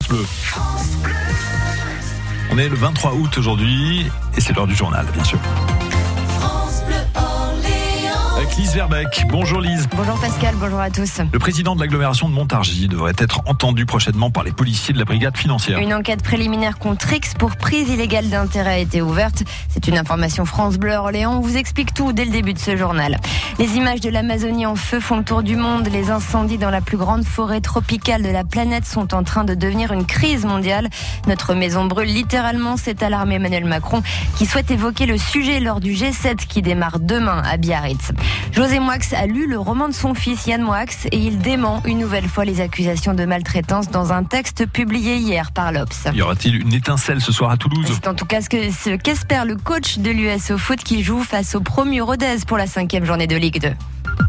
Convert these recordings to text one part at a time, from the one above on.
Bleu. On est le 23 août aujourd'hui et c'est l'heure du journal, bien sûr. Avec Lise Verbeck. Bonjour Lise. Bonjour Pascal, bonjour à tous. Le président de l'agglomération de Montargis devrait être entendu prochainement par les policiers de la brigade financière. Une enquête préliminaire contre X pour prise illégale d'intérêt a été ouverte. C'est une information France Bleu Orléans. On vous explique tout dès le début de ce journal. Les images de l'Amazonie en feu font le tour du monde. Les incendies dans la plus grande forêt tropicale de la planète sont en train de devenir une crise mondiale. Notre maison brûle littéralement, s'est alarmé Emmanuel Macron qui souhaite évoquer le sujet lors du G7 qui démarre demain à Biarritz. José Moix a lu le roman de son fils Yann Moix et il dément une nouvelle fois les accusations de maltraitance dans un texte publié hier par l'Obs. Y aura-t-il une étincelle ce soir à Toulouse ? C'est en tout cas ce qu'espère le coach de l'US au foot qui joue face au promu Rodez pour la 5e journée de Ligue 2.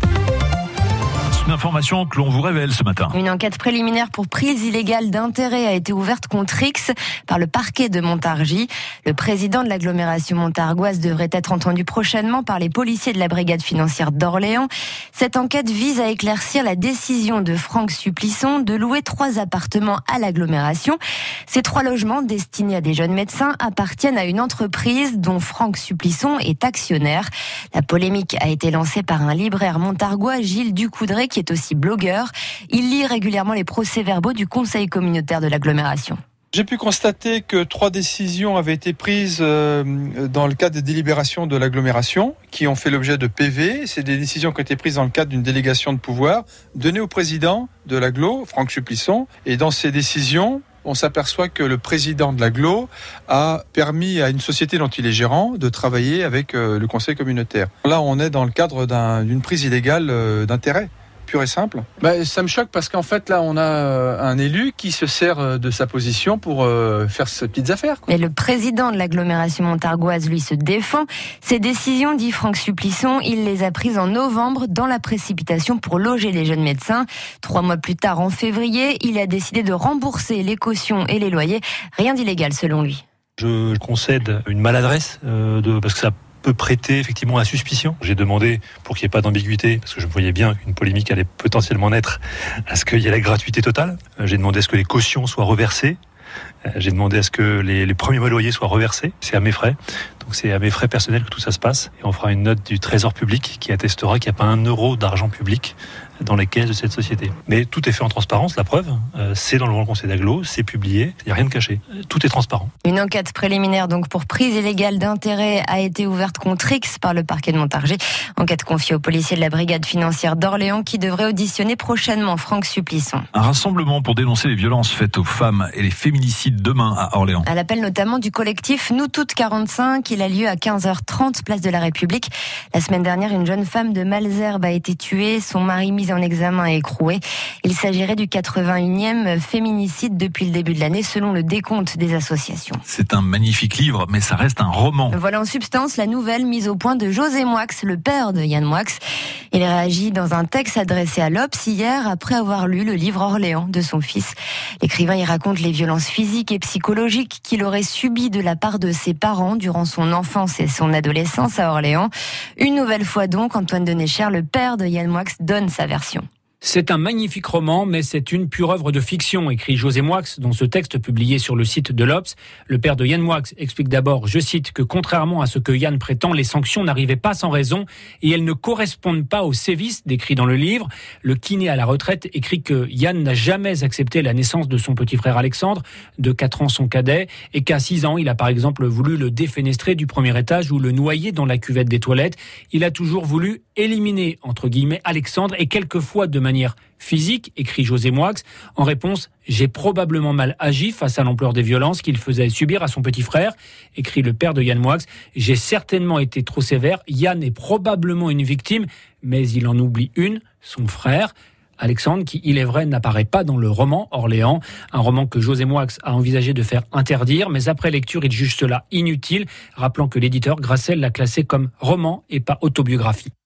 Une information que l'on vous révèle ce matin. Une enquête préliminaire pour prise illégale d'intérêt a été ouverte contre X par le parquet de Montargis. Le président de l'agglomération montargoise devrait être entendu prochainement par les policiers de la brigade financière d'Orléans. Cette enquête vise à éclaircir la décision de Franck Supplisson de louer 3 appartements à l'agglomération. Ces 3 logements destinés à des jeunes médecins appartiennent à une entreprise dont Franck Supplisson est actionnaire. La polémique a été lancée par un libraire montargois, Gilles Ducoudray, qui est aussi blogueur. Il lit régulièrement les procès-verbaux du conseil communautaire de l'agglomération. J'ai pu constater que 3 décisions avaient été prises dans le cadre des délibérations de l'agglomération qui ont fait l'objet de PV. C'est des décisions qui ont été prises dans le cadre d'une délégation de pouvoir donnée au président de l'agglo, Franck Supplisson. Et dans ces décisions, on s'aperçoit que le président de l'agglo a permis à une société dont il est gérant de travailler avec le conseil communautaire. Là, on est dans le cadre d'une prise illégale d'intérêt. Pur et simple. Ça me choque parce qu'en fait là on a un élu qui se sert de sa position pour faire ses petites affaires. Et le président de l'agglomération montargoise lui se défend. Ces décisions, dit Franck Supplisson, il les a prises en novembre dans la précipitation pour loger les jeunes médecins. 3 mois plus tard, en février, il a décidé de rembourser les cautions et les loyers. Rien d'illégal selon lui. Je concède une maladresse parce que ça peut prêter effectivement à suspicion. J'ai demandé, pour qu'il n'y ait pas d'ambiguïté, parce que je voyais bien qu'une polémique allait potentiellement naître, à ce qu'il y ait la gratuité totale. J'ai demandé à ce que les cautions soient reversées. J'ai demandé à ce que les premiers mois loyers soient reversés. C'est à mes frais. Donc c'est à mes frais personnels que tout ça se passe. Et on fera une note du Trésor public qui attestera qu'il n'y a pas 1 euro d'argent public dans les caisses de cette société. Mais tout est fait en transparence, la preuve. C'est dans le Grand Conseil d'Agglo, c'est publié, il n'y a rien de caché. Tout est transparent. Une enquête préliminaire donc pour prise illégale d'intérêt a été ouverte contre X par le parquet de Montargis. Enquête confiée aux policiers de la brigade financière d'Orléans qui devrait auditionner prochainement Franck Supplisson. Un rassemblement pour dénoncer les violences faites aux femmes et les féminicides demain à Orléans. À l'appel notamment du collectif Nous Toutes 45, il a lieu à 15h30, place de la République. La semaine dernière, une jeune femme de Malesherbes a été tuée, son mari mis en examen et écroué. Il s'agirait du 81e féminicide depuis le début de l'année, selon le décompte des associations. C'est un magnifique livre, mais ça reste un roman. Voilà en substance la nouvelle mise au point de José Moix, le père de Yann Moix. Il réagit dans un texte adressé à l'Obs hier après avoir lu le livre Orléans de son fils. L'écrivain y raconte les violences physiques et psychologiques qu'il aurait subies de la part de ses parents durant son enfance et son adolescence à Orléans. Une nouvelle fois donc, Antoine Denécher, le père de Yann Moix, donne sa version. C'est un magnifique roman, mais c'est une pure œuvre de fiction, écrit José Moix dans ce texte publié sur le site de l'Obs. Le père de Yann Moix explique d'abord, je cite, que contrairement à ce que Yann prétend, les sanctions n'arrivaient pas sans raison et elles ne correspondent pas aux sévices décrits dans le livre. Le kiné à la retraite écrit que Yann n'a jamais accepté la naissance de son petit frère Alexandre, de 4 ans son cadet, et qu'à 6 ans, il a par exemple voulu le défenestrer du premier étage ou le noyer dans la cuvette des toilettes. Il a toujours voulu éliminer, entre guillemets, Alexandre et quelquefois de manière physique, écrit José Moix. En réponse, j'ai probablement mal agi face à l'ampleur des violences qu'il faisait subir à son petit frère, écrit le père de Yann Moix. J'ai certainement été trop sévère. Yann est probablement une victime, mais il en oublie une, son frère. Alexandre, qui, il est vrai, n'apparaît pas dans le roman Orléans, un roman que José Moix a envisagé de faire interdire, mais après lecture, il juge cela inutile, rappelant que l'éditeur Grasset l'a classé comme roman et pas autobiographie.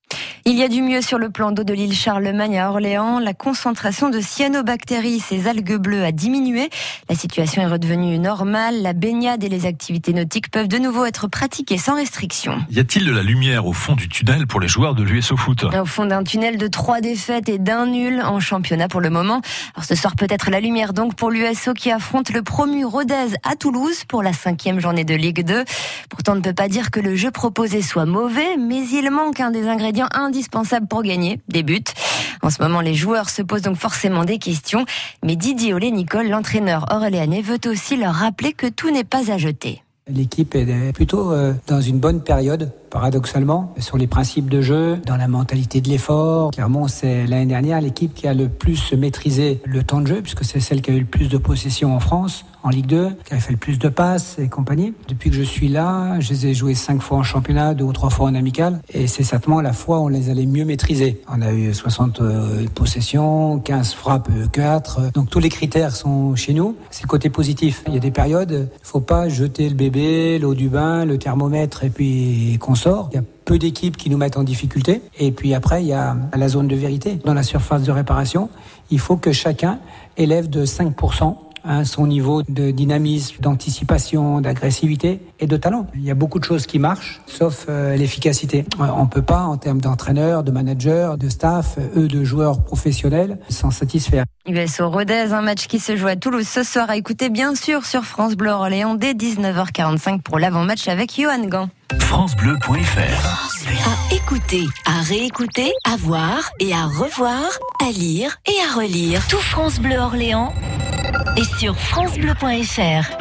Il y a du mieux sur le plan d'eau de l'île Charlemagne à Orléans. La concentration de cyanobactéries, ces algues bleues, a diminué. La situation est redevenue normale. La baignade et les activités nautiques peuvent de nouveau être pratiquées sans restriction. Y a-t-il de la lumière au fond du tunnel pour les joueurs de l'USO Foot ? Au fond d'un tunnel de 3 défaites et d'un nul en championnat pour le moment. Alors ce soir peut-être la lumière donc pour l'USO qui affronte le promu Rodez à Toulouse pour la 5e journée de Ligue 2. Pourtant on ne peut pas dire que le jeu proposé soit mauvais, mais il manque un des ingrédients indispensable pour gagner, des buts. En ce moment, les joueurs se posent donc forcément des questions. Mais Didier Olé-Nicole, l'entraîneur orléanais, veut aussi leur rappeler que tout n'est pas à jeter. L'équipe est plutôt dans une bonne période, paradoxalement, sur les principes de jeu, dans la mentalité de l'effort. Clairement, c'est l'année dernière l'équipe qui a le plus maîtrisé le temps de jeu, puisque c'est celle qui a eu le plus de possession en France, en Ligue 2, qui a fait le plus de passes et compagnie. Depuis que je suis là, je les ai joués 5 fois en championnat, 2 ou 3 fois en amical, et c'est certainement la fois où on les allait mieux maîtriser. On a eu 60 possessions, 15 frappes, 4. Donc tous les critères sont chez nous. C'est le côté positif. Il y a des périodes, il faut pas jeter le bébé, l'eau du bain, le thermomètre et puis qu'on sort. Il y a peu d'équipes qui nous mettent en difficulté. Et puis après, il y a la zone de vérité. Dans la surface de réparation, il faut que chacun élève de 5% son niveau de dynamisme, d'anticipation, d'agressivité et de talent. Il y a beaucoup de choses qui marchent, sauf l'efficacité. On peut pas, en termes d'entraîneurs, de managers, de staff, de joueurs professionnels, s'en satisfaire. USO Rodez, un match qui se joue à Toulouse ce soir, à écouter bien sûr sur France Bleu Orléans dès 19h45 pour l'avant-match avec Johan Gant. FranceBleu.fr. À écouter, à réécouter, à voir et à revoir, à lire et à relire. Tout France Bleu Orléans est sur FranceBleu.fr.